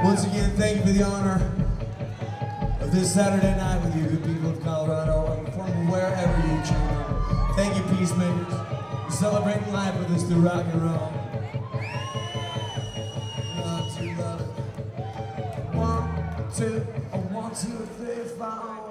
Once again, thank you for the honor of this Saturday night with you good people of Colorado and from wherever you tune in. Thank you, Peacemakers, for celebrating life with us through rock and roll. Love to love it. 1, 2, 1, 2, 3, 4.